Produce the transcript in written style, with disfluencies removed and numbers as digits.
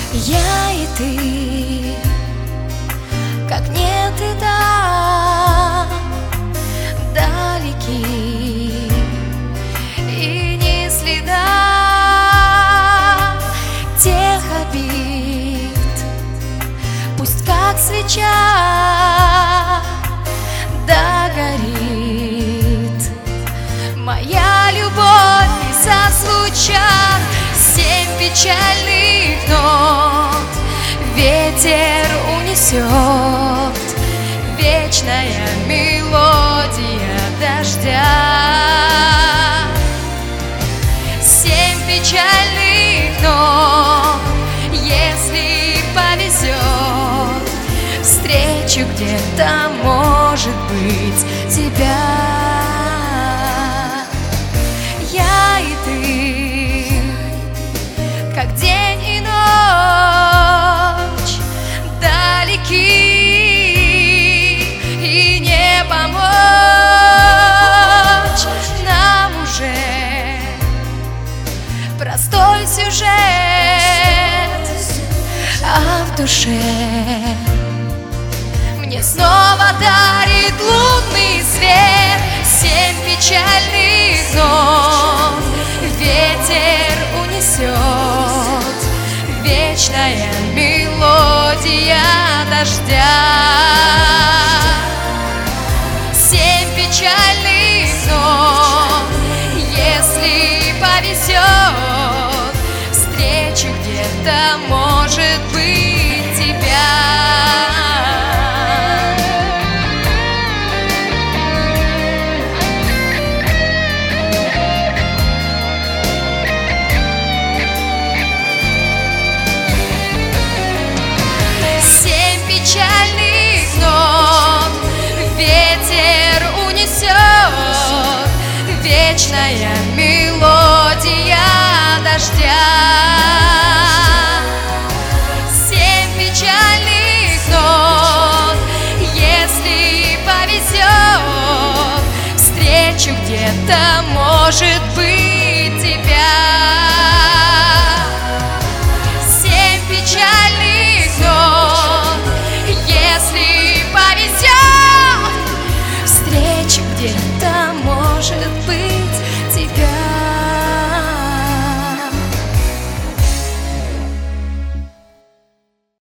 Я и ты, как нет и да, далеки, и ни следа тех обид. Пусть как свеча догорит моя любовь, и зазвучат 7 печальных нот. Ветер унесет вечная мелодия дождя. 7 печальных нот, если повезет, встречу где-то, может быть, тебя. Я и ты, как день и ночь, далеки, и не помочь нам уже простой сюжет, а в душе мне снова дарит лунный свет 7 печальных нот. Ветер унесет вечная мелодия дождя. 7 печальных нот, если повезет, встречу где-то, может быть, тебя. Печальных нот, ветер унесет вечная мелодия дождя. 7 печальных нот, если повезет, встречу где-то, может быть, тебя. 7 печальных